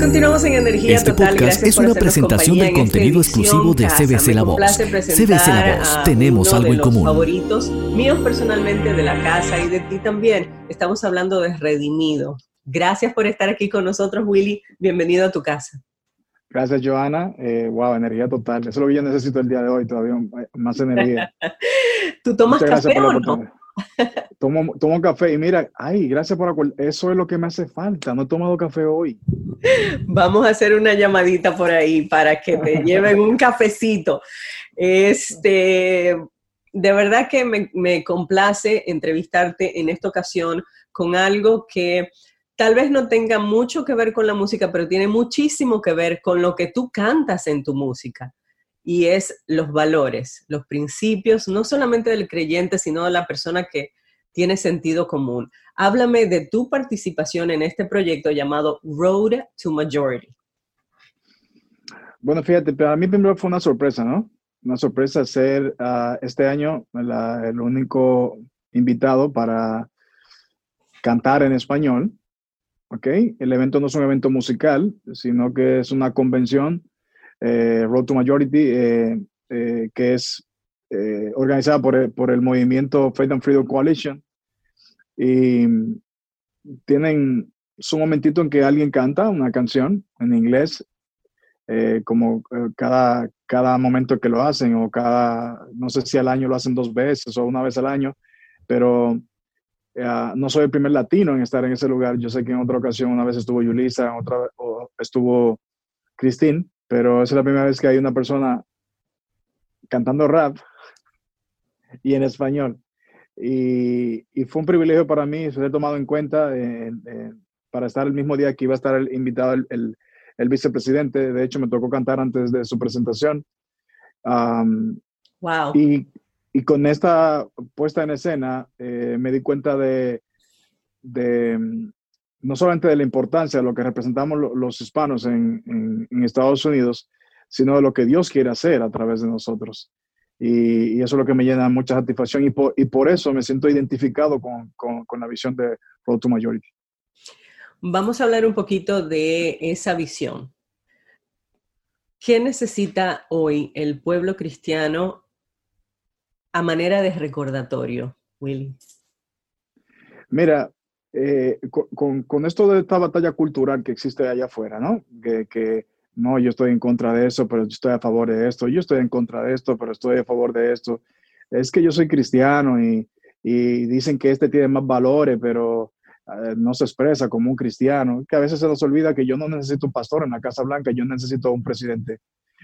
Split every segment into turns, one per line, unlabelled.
Continuamos en Energía
Este
Total.
podcast
Gracias
es
por
una
hacernos
presentación del
compañía en esta
contenido
edición
exclusivo de
casa.
CBC
Me
La Voz.
complace
CBC
presentar
La Voz,
a
tenemos
uno
algo
de
en
los
común.
favoritos míos personalmente de la casa y de ti también. Estamos hablando de Redimido. Gracias por estar aquí con nosotros, Willy. Bienvenido a tu casa.
Gracias, Joana. Wow, energía total. Eso es lo que yo necesito el día de hoy, todavía más energía.
¿Tú tomas
Muchas gracias
café
por la
o no?
oportunidad. Tomo café y mira, gracias por eso es lo que me hace falta. No he tomado café hoy.
Vamos a hacer una llamadita por ahí para que te lleven un cafecito. De verdad que me complace entrevistarte en esta ocasión con algo que tal vez no tenga mucho que ver con la música, pero tiene muchísimo que ver con lo que tú cantas en tu música. Y es los valores, los principios, no solamente del creyente, sino de la persona que tiene sentido común. Háblame de tu participación en este proyecto llamado Road to Majority.
Bueno, fíjate, para mí primero fue una sorpresa, ¿no? Una sorpresa ser este año el único invitado para cantar en español, ¿ok? El evento no es un evento musical, sino que es una convención, Road to Majority, que es organizada por el movimiento Faith and Freedom Coalition. Y tienen su momentito en que alguien canta una canción en inglés, cada momento que lo hacen, o no sé si al año lo hacen 2 veces o una vez al año, pero no soy el primer latino en estar en ese lugar. Yo sé que en otra ocasión, una vez estuvo Yulisa, o estuvo Christine, pero esa es la primera vez que hay una persona cantando rap y en español. Y fue un privilegio para mí ser tomado en cuenta para estar el mismo día que iba a estar invitado el vicepresidente. De hecho, me tocó cantar antes de su presentación.
Wow.
Y con esta puesta en escena, me di cuenta de no solamente de la importancia de lo que representamos los hispanos en Estados Unidos, sino de lo que Dios quiere hacer a través de nosotros. Y eso es lo que me llena mucha satisfacción, y por eso me siento identificado con la visión de Road to Majority.
Vamos a hablar un poquito de esa visión. ¿Qué necesita hoy el pueblo cristiano a manera de recordatorio, Willy?
Mira, con esto de esta batalla cultural que existe allá afuera, ¿no? Que no, yo estoy en contra de eso, pero yo estoy a favor de esto. Yo estoy en contra de esto, pero estoy a favor de esto. Es que yo soy cristiano y dicen que este tiene más valores, pero no se expresa como un cristiano. Que a veces se nos olvida que yo no necesito un pastor en la Casa Blanca, yo necesito un presidente.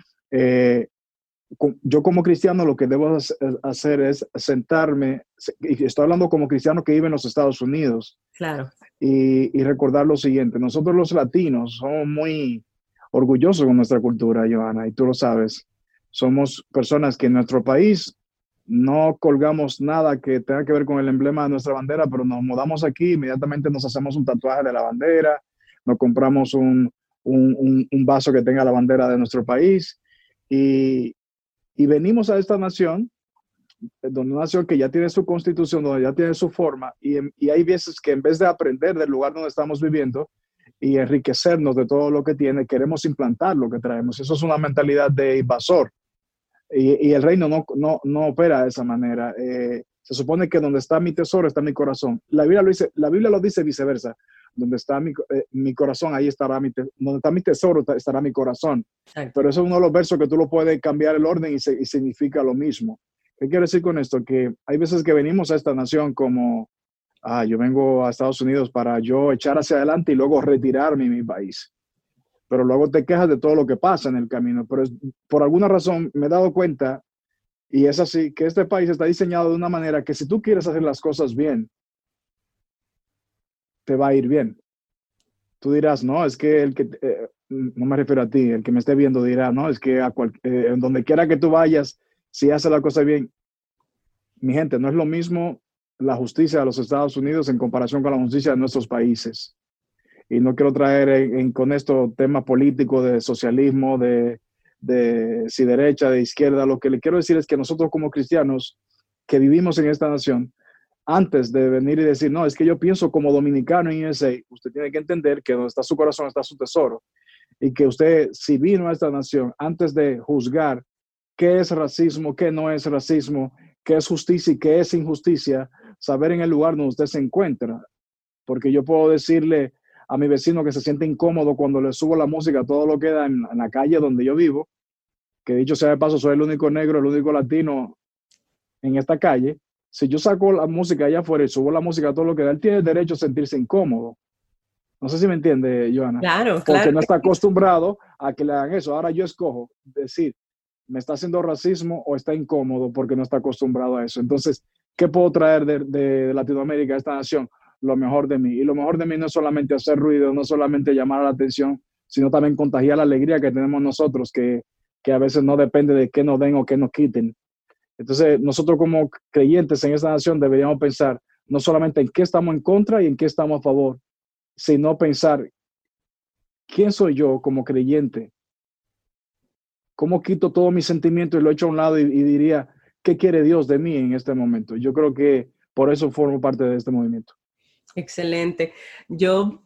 Yo como cristiano lo que debo hacer es sentarme, y estoy hablando como cristiano que vive en los Estados Unidos,
claro,
y recordar lo siguiente: nosotros los latinos somos muy orgullosos con nuestra cultura, Joana, y tú lo sabes. Somos personas que en nuestro país no colgamos nada que tenga que ver con el emblema de nuestra bandera, pero nos mudamos aquí, inmediatamente nos hacemos un tatuaje de la bandera, nos compramos un vaso que tenga la bandera de nuestro país, y venimos a esta nación, donde una nación que ya tiene su constitución, donde ya tiene su forma, y hay veces que en vez de aprender del lugar donde estamos viviendo y enriquecernos de todo lo que tiene, queremos implantar lo que traemos. Eso es una mentalidad de invasor, y el reino no opera de esa manera. Se supone que donde está mi tesoro está mi corazón. La Biblia lo dice viceversa: donde está mi corazón, ahí estará donde está mi tesoro, estará mi corazón. Exacto. Pero eso es uno de los versos que tú lo puedes cambiar el orden y significa lo mismo. ¿Qué quiero decir con esto? Que hay veces que venimos a esta nación como, yo vengo a Estados Unidos para yo echar hacia adelante y luego retirarme en mi país. Pero luego te quejas de todo lo que pasa en el camino. Pero por alguna razón me he dado cuenta, y es así, que este país está diseñado de una manera que si tú quieres hacer las cosas bien, te va a ir bien. Tú dirás, no, es que no me refiero a ti, el que me esté viendo dirá, no, es que en donde quiera que tú vayas, si haces la cosa bien. Mi gente, no es lo mismo la justicia de los Estados Unidos en comparación con la justicia de nuestros países. Y no quiero traer con esto tema político de socialismo, de si derecha, de izquierda. Lo que le quiero decir es que nosotros como cristianos que vivimos en esta nación, antes de venir y decir, no, es que yo pienso como dominicano en USA, usted tiene que entender que donde está su corazón está su tesoro. y que usted, si vino a esta nación, antes de juzgar qué es racismo, qué no es racismo, qué es justicia y qué es injusticia, saber en el lugar donde usted se encuentra. Porque yo puedo decirle a mi vecino que se siente incómodo cuando le subo la música, todo lo que da en la calle donde yo vivo, que dicho sea de paso, soy el único negro, el único latino en esta calle. Si yo saco la música allá afuera y subo la música a todo lo que da, él tiene derecho a sentirse incómodo. No sé si me entiende, Johanna.
Claro,
Porque
claro.
no está acostumbrado a que le hagan eso. Ahora yo escojo decir, ¿me está haciendo racismo o está incómodo porque no está acostumbrado a eso? Entonces, ¿qué puedo traer de Latinoamérica a esta nación? Lo mejor de mí. Y lo mejor de mí no es solamente hacer ruido, no solamente llamar la atención, sino también contagiar la alegría que tenemos nosotros, que a veces no depende de qué nos den o qué nos quiten. Entonces, nosotros como creyentes en esta nación deberíamos pensar no solamente en qué estamos en contra y en qué estamos a favor, sino pensar, ¿quién soy yo como creyente? ¿Cómo quito todo mi sentimiento y lo echo a un lado y diría, ¿qué quiere Dios de mí en este momento? Yo creo que por eso formo parte de este movimiento.
Excelente. Yo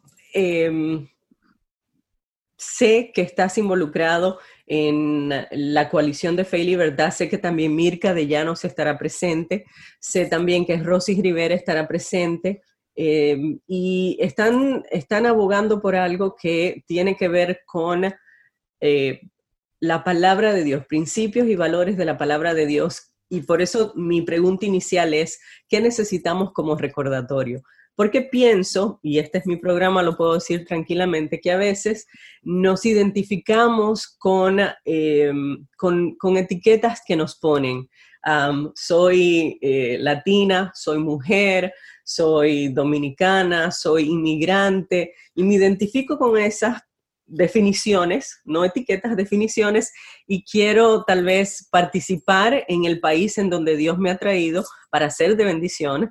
sé que estás involucrado en la coalición de Fe y Libertad, sé que también Mirka de Llanos estará presente, sé también que Rosy Rivera estará presente, y están abogando por algo que tiene que ver con la palabra de Dios, principios y valores de la palabra de Dios, y por eso mi pregunta inicial es, ¿qué necesitamos como recordatorio? Porque pienso, y este es mi programa, lo puedo decir tranquilamente, que a veces nos identificamos con etiquetas que nos ponen. Soy latina, soy mujer, soy dominicana, soy inmigrante, y me identifico con esas definiciones, no etiquetas, definiciones, y quiero tal vez participar en el país en donde Dios me ha traído para ser de bendición,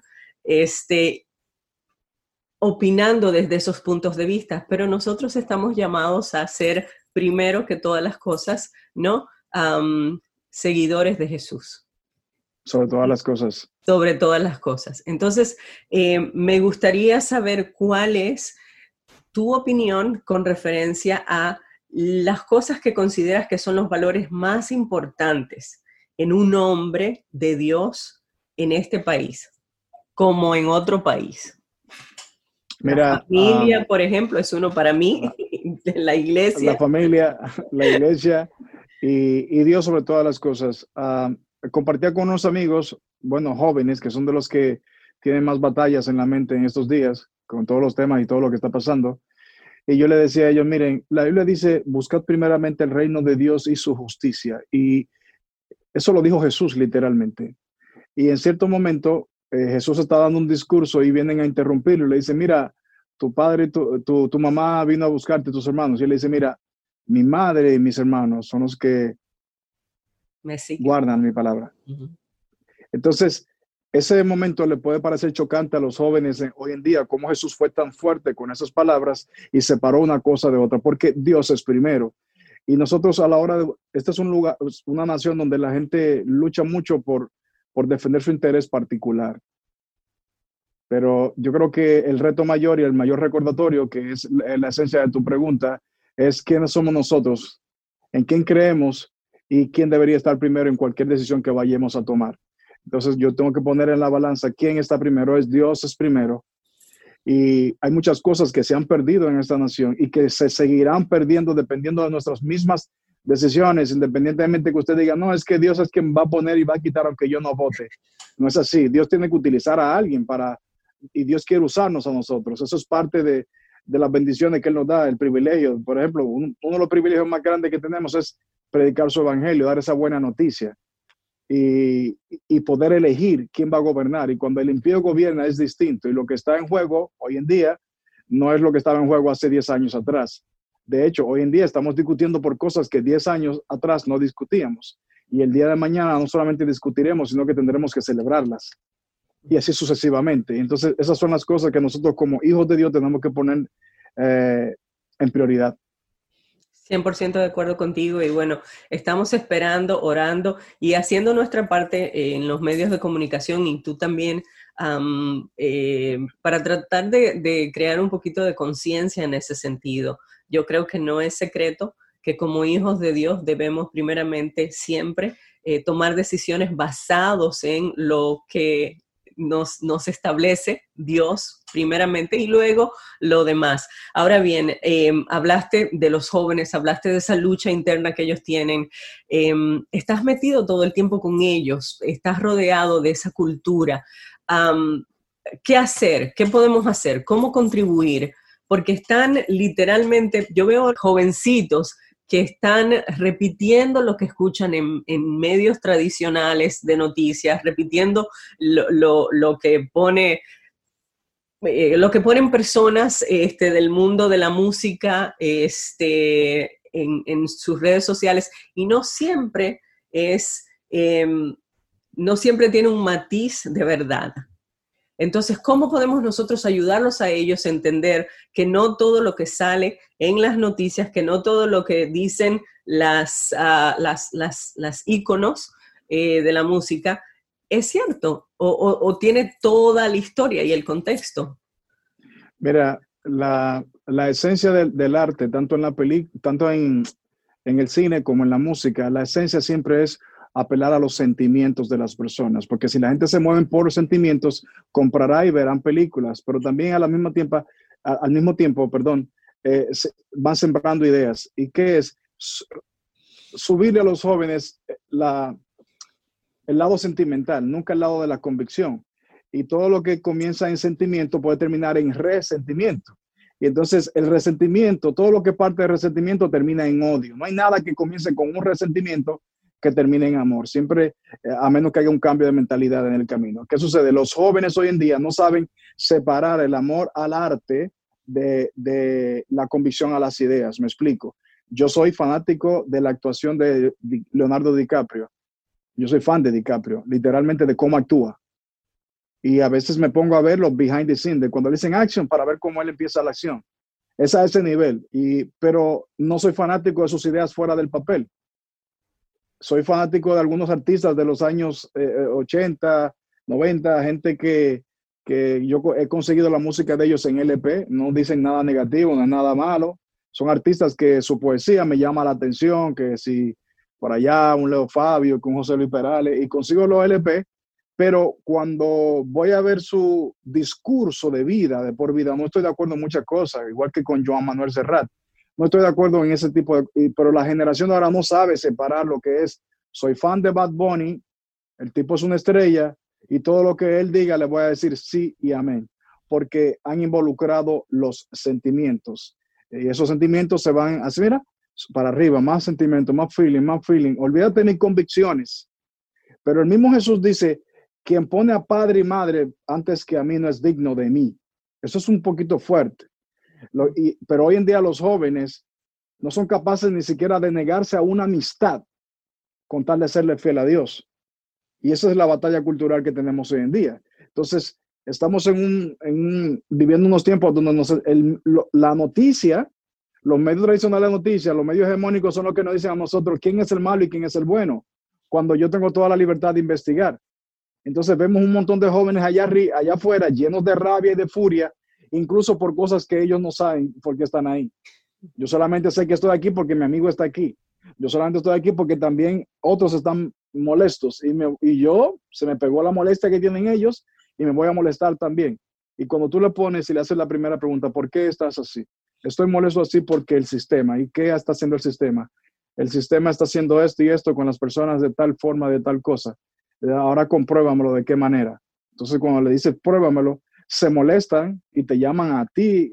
opinando desde esos puntos de vista, pero nosotros estamos llamados a ser, primero que todas las cosas, ¿no? Seguidores de Jesús.
Sobre todas las cosas.
Sobre todas las cosas. Entonces, me gustaría saber cuál es tu opinión con referencia a las cosas que consideras que son los valores más importantes en un hombre de Dios en este país, como en otro país.
Mira,
la familia, por ejemplo, es uno para mí, la iglesia.
La familia, la iglesia y Dios sobre todas las cosas. Compartía con unos amigos, bueno, jóvenes, que son de los que tienen más batallas en la mente en estos días, con todos los temas y todo lo que está pasando. Y yo le decía a ellos, miren, la Biblia dice, buscad primeramente el reino de Dios y su justicia. Y eso lo dijo Jesús literalmente. Y en cierto momento, Jesús está dando un discurso y vienen a interrumpirlo y le dice, mira, tu padre, tu mamá vino a buscarte, tus hermanos. Y él le dice, mira, mi madre y mis hermanos son los que guardan mi palabra. Uh-huh. Entonces, ese momento le puede parecer chocante a los jóvenes hoy en día, cómo Jesús fue tan fuerte con esas palabras y separó una cosa de otra, porque Dios es primero. Y nosotros a la hora de, este es un lugar, una nación donde la gente lucha mucho por defender su interés particular. Pero yo creo que el reto mayor y el mayor recordatorio, que es la esencia de tu pregunta, es quiénes somos nosotros, en quién creemos y quién debería estar primero en cualquier decisión que vayamos a tomar. Entonces yo tengo que poner en la balanza quién está primero, es Dios es primero. Y hay muchas cosas que se han perdido en esta nación y que se seguirán perdiendo dependiendo de nuestras mismas decisiones, independientemente que usted diga, no, es que Dios es quien va a poner y va a quitar aunque yo no vote. No es así. Dios tiene que utilizar a alguien y Dios quiere usarnos a nosotros. Eso es parte de las bendiciones que Él nos da, el privilegio. Por ejemplo, uno de los privilegios más grandes que tenemos es predicar su evangelio, dar esa buena noticia y poder elegir quién va a gobernar. Y cuando el impío gobierna es distinto y lo que está en juego hoy en día no es lo que estaba en juego hace 10 años atrás. De hecho, hoy en día estamos discutiendo por cosas que 10 años atrás no discutíamos. Y el día de mañana no solamente discutiremos, sino que tendremos que celebrarlas. Y así sucesivamente. Entonces, esas son las cosas que nosotros como hijos de Dios tenemos que poner en prioridad.
100% de acuerdo contigo y bueno, estamos esperando, orando y haciendo nuestra parte en los medios de comunicación y tú también para tratar de crear un poquito de conciencia en ese sentido. Yo creo que no es secreto que como hijos de Dios debemos primeramente siempre tomar decisiones basados en lo que nos establece Dios primeramente y luego lo demás. Ahora bien, hablaste de los jóvenes, hablaste de esa lucha interna que ellos tienen, estás metido todo el tiempo con ellos, estás rodeado de esa cultura. ¿Qué hacer? ¿Qué podemos hacer? ¿Cómo contribuir? Porque están literalmente, yo veo jovencitos que están repitiendo lo que escuchan en medios tradicionales de noticias, repitiendo lo que pone, lo que ponen personas del mundo de la música en sus redes sociales, y no siempre no siempre tiene un matiz de verdad. Entonces, ¿cómo podemos nosotros ayudarlos a ellos a entender que no todo lo que sale en las noticias, que no todo lo que dicen las íconos de la música es cierto o tiene toda la historia y el contexto?
Mira, la esencia del arte, tanto en el cine como en la música, la esencia siempre es apelar a los sentimientos de las personas, porque si la gente se mueve por los sentimientos, comprará y verán películas, pero también al mismo tiempo, van sembrando ideas. ¿Y qué es? Subirle a los jóvenes el lado sentimental, nunca el lado de la convicción. Y todo lo que comienza en sentimiento puede terminar en resentimiento. Y entonces el resentimiento, todo lo que parte de resentimiento termina en odio. No hay nada que comience con un resentimiento que termine en amor, siempre, a menos que haya un cambio de mentalidad en el camino. ¿Qué sucede? Los jóvenes hoy en día no saben separar el amor al arte de la convicción a las ideas. Me explico. Yo soy fanático de la actuación de Leonardo DiCaprio. Yo soy fan de DiCaprio, literalmente de cómo actúa. Y a veces me pongo a ver los behind the scenes, de cuando le dicen action, para ver cómo él empieza la acción. Es a ese nivel. Pero no soy fanático de sus ideas fuera del papel. Soy fanático de algunos artistas de los años 80, 90, gente que yo he conseguido la música de ellos en LP, no dicen nada negativo, no es nada malo. Son artistas que su poesía me llama la atención, que si por allá un Leo Fabio, que un José Luis Perales, y consigo los LP, pero cuando voy a ver su discurso de vida, de por vida, no estoy de acuerdo en muchas cosas, igual que con Joan Manuel Serrat. No estoy de acuerdo en ese tipo pero la generación de ahora no sabe separar lo que es, soy fan de Bad Bunny, el tipo es una estrella, y todo lo que él diga le voy a decir sí y amén, porque han involucrado los sentimientos. Y esos sentimientos se van así, mira, para arriba, más sentimiento, más feeling. Olvídate de mis convicciones. Pero el mismo Jesús dice, quien pone a padre y madre antes que a mí no es digno de mí. Eso es un poquito fuerte. Pero hoy en día los jóvenes no son capaces ni siquiera de negarse a una amistad con tal de serle fiel a Dios. Y esa es la batalla cultural que tenemos hoy en día. Entonces, estamos viviendo unos tiempos donde la noticia, los medios tradicionales de noticias, los medios hegemónicos son los que nos dicen a nosotros quién es el malo y quién es el bueno, cuando yo tengo toda la libertad de investigar. Entonces vemos un montón de jóvenes allá afuera llenos de rabia y de furia, incluso por cosas que ellos no saben por qué están ahí. Yo solamente sé que estoy aquí porque mi amigo está aquí. Yo solamente estoy aquí porque también otros están molestos y yo se me pegó la molestia que tienen ellos y me voy a molestar también. Y cuando tú le pones y le haces la primera pregunta, ¿por qué estás así? Estoy molesto así porque el sistema. ¿Y qué está haciendo el sistema? El sistema está haciendo esto y esto con las personas de tal forma, de tal cosa. Ahora compruébamelo de qué manera. Entonces cuando le dices pruébamelo, se molestan y te llaman a ti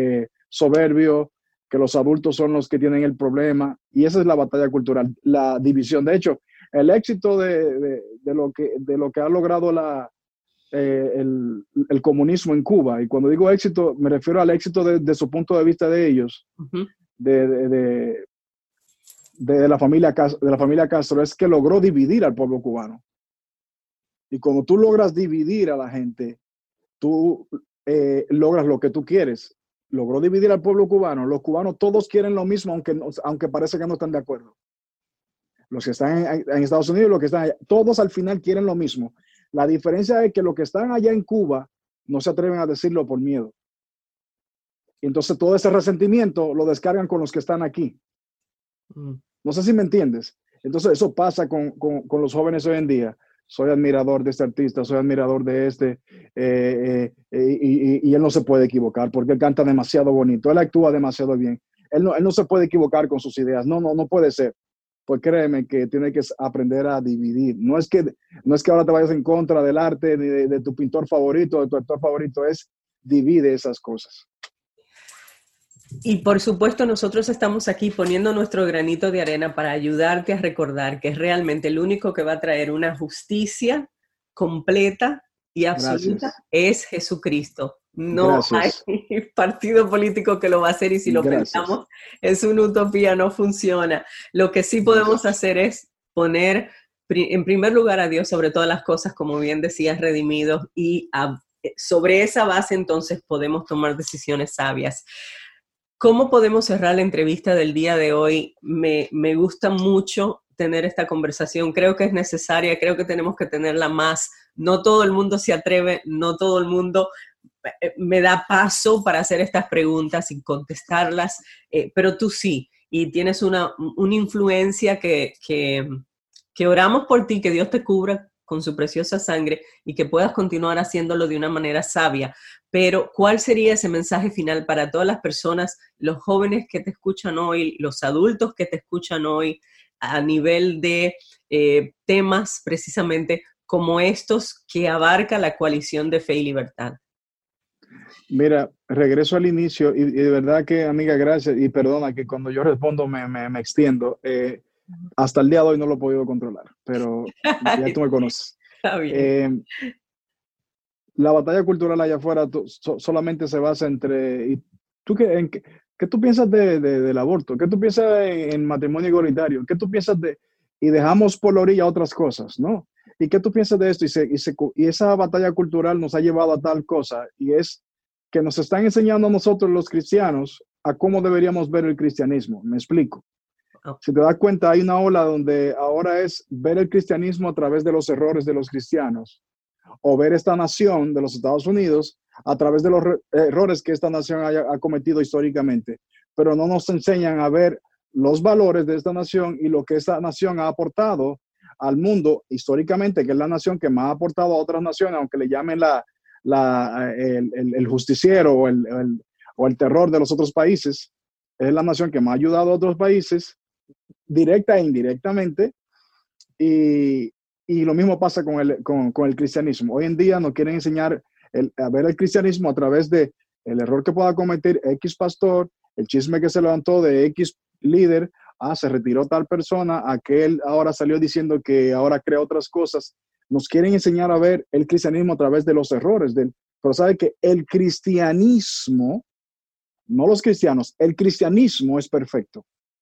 soberbio, que los adultos son los que tienen el problema, y esa es la batalla cultural, la división. De hecho, el éxito de lo que ha logrado el comunismo en Cuba, y cuando digo éxito, me refiero al éxito de su punto de vista de ellos, uh-huh. de la familia Castro, es que logró dividir al pueblo cubano. Y cuando tú logras dividir a la gente, tú logras lo que tú quieres. Logró dividir al pueblo cubano. Los cubanos todos quieren lo mismo, aunque parece que no están de acuerdo. Los que están en Estados Unidos, los que están allá, todos al final quieren lo mismo. La diferencia es que los que están allá en Cuba no se atreven a decirlo por miedo. Entonces todo ese resentimiento lo descargan con los que están aquí. No sé si me entiendes. Entonces eso pasa con los jóvenes hoy en día. Soy admirador de este artista, soy admirador de este, y él no se puede equivocar porque él canta demasiado bonito, él actúa demasiado bien. Él no se puede equivocar con sus ideas. No puede ser. Pues créeme que tiene que aprender a dividir. No es que ahora te vayas en contra del arte, ni de tu pintor favorito, de tu actor favorito, es divide esas cosas.
Y por supuesto nosotros estamos aquí poniendo nuestro granito de arena para ayudarte a recordar que es realmente el único que va a traer una justicia completa y absoluta. Gracias. Es Jesucristo. No Gracias. Hay partido político que lo va a hacer y si lo Gracias. Pensamos es una utopía, no funciona. Lo que sí podemos Gracias. Hacer es poner en primer lugar a Dios sobre todas las cosas, como bien decías, redimidos, y sobre esa base entonces podemos tomar decisiones sabias. ¿Cómo podemos cerrar la entrevista del día de hoy? Me gusta mucho tener esta conversación. Creo que es necesaria, creo que tenemos que tenerla más. No todo el mundo se atreve, no todo el mundo me da paso para hacer estas preguntas y contestarlas, pero tú sí, y tienes una influencia que oramos por ti, que Dios te cubra con su preciosa sangre y que puedas continuar haciéndolo de una manera sabia. Pero, ¿cuál sería ese mensaje final para todas las personas, los jóvenes que te escuchan hoy, los adultos que te escuchan hoy, a nivel de temas precisamente como estos que abarca la coalición de fe y libertad?
Mira, regreso al inicio y de verdad que, amiga, gracias y perdona que cuando yo respondo me extiendo. Hasta el día de hoy no lo he podido controlar, pero ya tú me conoces.
Está bien.
La batalla cultural allá afuera solamente se basa entre... ¿Tú qué tú piensas del aborto? ¿Qué tú piensas en matrimonio igualitario? ¿Qué tú piensas de...? Y dejamos por la orilla otras cosas, ¿no? ¿Y qué tú piensas de esto? Y esa batalla cultural nos ha llevado a tal cosa, y es que nos están enseñando a nosotros los cristianos a cómo deberíamos ver el cristianismo. Me explico. Si te das cuenta, hay una ola donde ahora es ver el cristianismo a través de los errores de los cristianos, o ver esta nación de los Estados Unidos a través de los errores que esta nación ha cometido históricamente, pero no nos enseñan a ver los valores de esta nación y lo que esta nación ha aportado al mundo históricamente, que es la nación que más ha aportado a otras naciones, aunque le llamen el justiciero o el terror de los otros países. Es la nación que más ha ayudado a otros países, directa e indirectamente, y lo mismo pasa con el cristianismo. Hoy en día nos quieren enseñar a ver el cristianismo a través de el error que pueda cometer X pastor, el chisme que se levantó de X líder, se retiró tal persona, aquel ahora salió diciendo que ahora crea otras cosas. Nos quieren enseñar a ver el cristianismo a través de los errores. Pero sabe que el cristianismo, no los cristianos, el cristianismo es perfecto.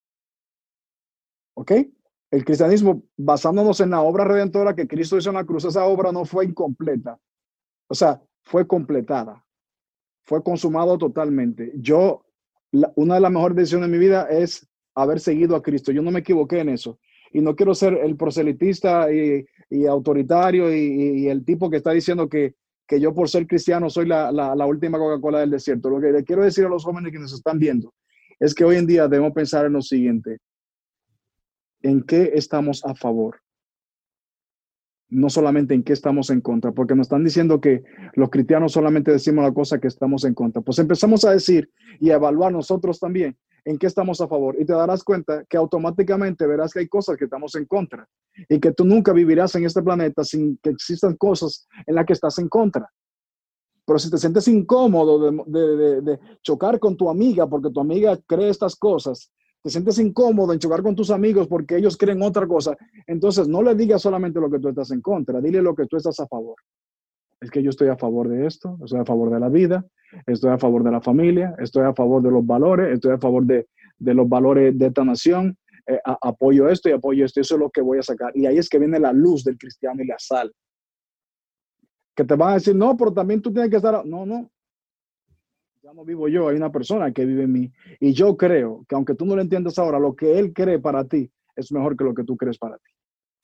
¿Ok? El cristianismo, basándonos en la obra redentora que Cristo hizo en la cruz, esa obra no fue incompleta. O sea, fue completada. Fue consumado totalmente. Una de las mejores decisiones de mi vida es haber seguido a Cristo. Yo no me equivoqué en eso. Y no quiero ser el proselitista y autoritario y el tipo que está diciendo que yo por ser cristiano soy la última Coca-Cola del desierto. Lo que le quiero decir a los jóvenes que nos están viendo es que hoy en día debemos pensar en lo siguiente: ¿en qué estamos a favor? No solamente en qué estamos en contra, porque nos están diciendo que los cristianos solamente decimos la cosa que estamos en contra. Pues empezamos a decir y a evaluar nosotros también en qué estamos a favor, y te darás cuenta que automáticamente verás que hay cosas que estamos en contra y que tú nunca vivirás en este planeta sin que existan cosas en las que estás en contra. Pero si te sientes incómodo de chocar con tu amiga porque tu amiga cree estas cosas, te sientes incómodo en chocar con tus amigos porque ellos creen otra cosa, entonces no le digas solamente lo que tú estás en contra, dile lo que tú estás a favor. Es que yo estoy a favor de esto, estoy a favor de la vida, estoy a favor de la familia, estoy a favor de los valores, estoy a favor de los valores de esta nación, apoyo esto y apoyo esto, eso es lo que voy a sacar. Y ahí es que viene la luz del cristiano y la sal. Que te van a decir, no, pero también tú tienes que estar... No. Ya no vivo yo, hay una persona que vive en mí. Y yo creo que aunque tú no lo entiendas ahora, lo que él cree para ti es mejor que lo que tú crees para ti.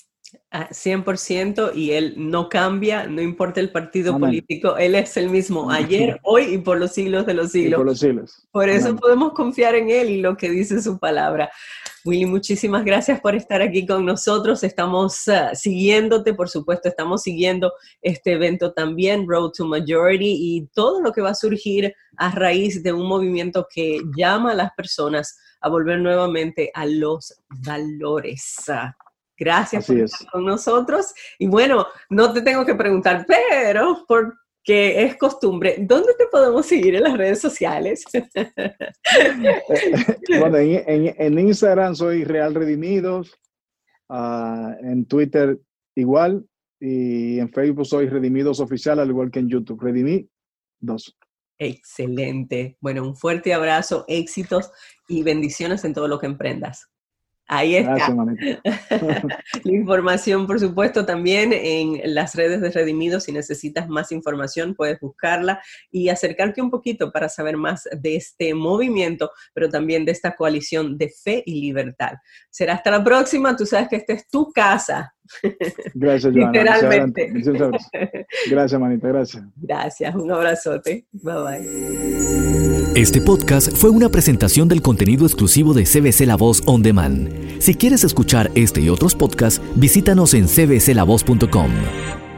100%, y él no cambia, no importa el partido político, él es el mismo ayer, hoy y por los siglos de los siglos.
Por los siglos.
Por eso podemos confiar en él y lo que dice su palabra. Willy, muchísimas gracias por estar aquí con nosotros. Estamos siguiéndote, por supuesto, estamos siguiendo este evento también, Road to Majority, y todo lo que va a surgir a raíz de un movimiento que llama a las personas a volver nuevamente a los valores. Gracias por estar con nosotros. Y bueno, no te tengo que preguntar, pero porque es costumbre, ¿dónde te podemos seguir en las redes sociales?
Bueno, en Instagram soy Real Redimidos, en Twitter igual, y en Facebook soy Redimidos Oficial, al igual que en YouTube, Redimidos.
Excelente. Bueno, un fuerte abrazo, éxitos y bendiciones en todo lo que emprendas. Ahí está.
Gracias, manita.
La información, por supuesto, también en las redes de Redimidos. Si necesitas más información, puedes buscarla y acercarte un poquito para saber más de este movimiento, pero también de esta coalición de fe y libertad. Será hasta la próxima. Tú sabes que esta es tu casa.
Gracias, Joana.
Literalmente.
Gracias, manita. Gracias.
Gracias. Un abrazote. Bye, bye.
Este podcast fue una presentación del contenido exclusivo de CBC La Voz On Demand. Si quieres escuchar este y otros podcasts, visítanos en cbclavoz.com.